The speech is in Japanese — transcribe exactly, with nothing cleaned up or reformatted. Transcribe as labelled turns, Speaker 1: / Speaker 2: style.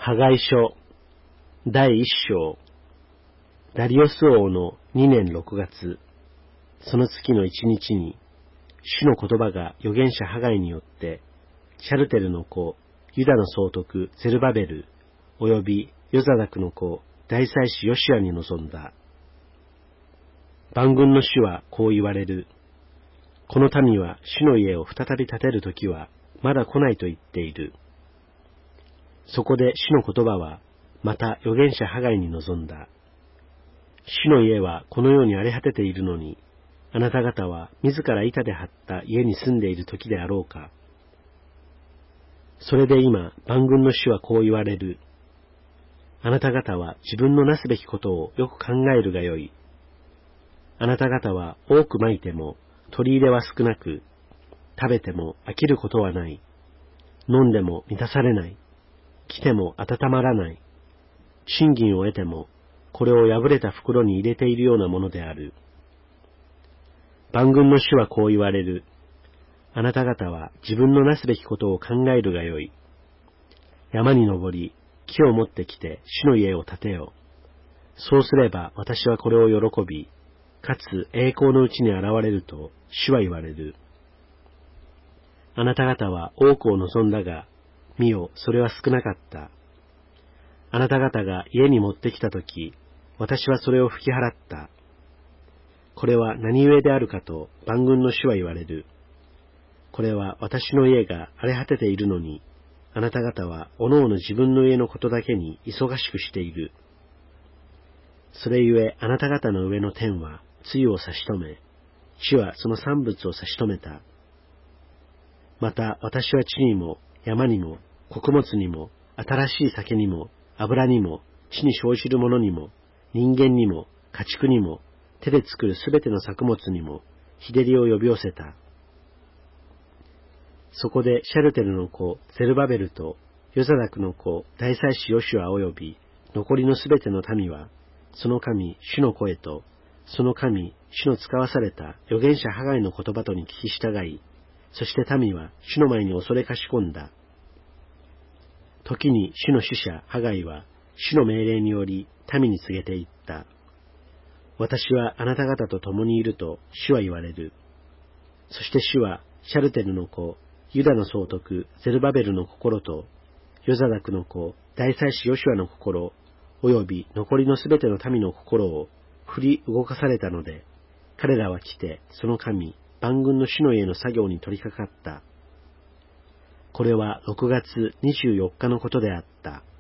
Speaker 1: ハガイ書だいいっ章。ダリオス王のにねんろくがつ、その月の一日に、主の言葉が預言者ハガイによって、シャルテルの子、ユダの総督ゼルバベル、およびヨザダクの子、大祭司ヨシュアに臨んだ。万軍の主はこう言われる。この民は主の家を再び建てるときはまだ来ないと言っている。そこで主の言葉はまた預言者ハガイに臨んだ。主の家はこのように荒れ果てているのに、あなた方は自ら板で張った家に住んでいる時であろうか。それで今、万軍の主はこう言われる。あなた方は自分のなすべきことをよく考えるがよい。あなた方は多くまいても取り入れは少なく、食べても飽きることはない。飲んでも満たされない。着ても温まらない。賃金を得ても、これを破れた袋に入れているようなものである。万軍の主はこう言われる。あなた方は自分のなすべきことを考えるがよい。山に登り、木を持ってきて主の家を建てよう。そうすれば私はこれを喜び、かつ栄光のうちに現れると主は言われる。あなた方は多くを望んだが、見よ、それは少なかった。あなた方が家に持ってきたとき、私はそれを吹き払った。これは何故であるかと万軍の主は言われる。これは私の家が荒れ果てているのに、あなた方はおのおの自分の家のことだけに忙しくしている。それゆえあなた方の上の天は露を差し止め、地はその産物を差し止めた。また私は地にも山にも穀物にも新しい酒にも油にも地に生じるものにも人間にも家畜にも手で作るすべての作物にも日照りを呼び寄せた。そこでシャルテルの子ゼルバベルとヨザダクの子大祭司ヨシュアおよび残りのすべての民はその神主の声とその神主の使わされた預言者ハガイの言葉とに聞き従い、そして民は主の前に恐れかしこんだ。時に主の使者ハガイは主の命令により民に告げていった。私はあなた方と共にいると主は言われる。そして主はシャルテルの子ユダの総督ゼルバベルの心とヨザダクの子大祭司ヨシュアの心および残りのすべての民の心を振り動かされたので、彼らは来てその神万軍の主の家の作業に取り掛かった。これはろくがつにじゅうよっかのことであった。